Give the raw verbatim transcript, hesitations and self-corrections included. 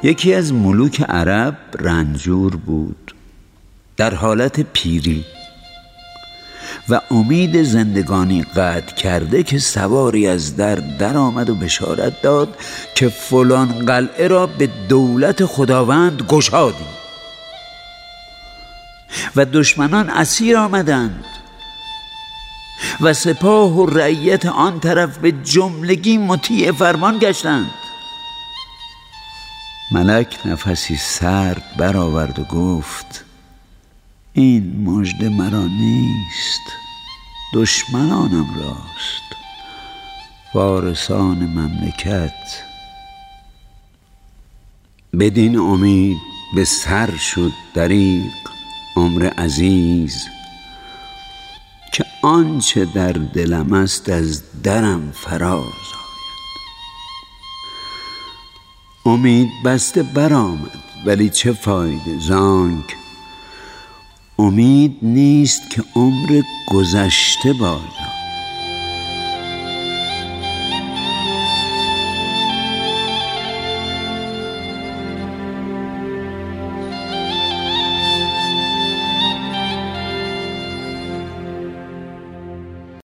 یکی از ملوک عرب رنجور بود، در حالت پیری و امید زندگانی قطع کرده که سواری از در در آمد و بشارت داد که فلان قلعه را به دولت خداوند گشادیم و دشمنان اسیر آمدند و سپاه و رعیت آن طرف به جملگی مطیع فرمان گشتند. ملک نفسی سرد برآورد و گفت: این مژده مرا نیست، دشمنانم راست، وارثان مملکت. بدین امید به سر شد دریغ عمر عزیز، که آنچه در دلم است از درم فراز آید. امید بسته برآمد ولی چه فایده، زانک امید نیست که عمر گذشته باز آید.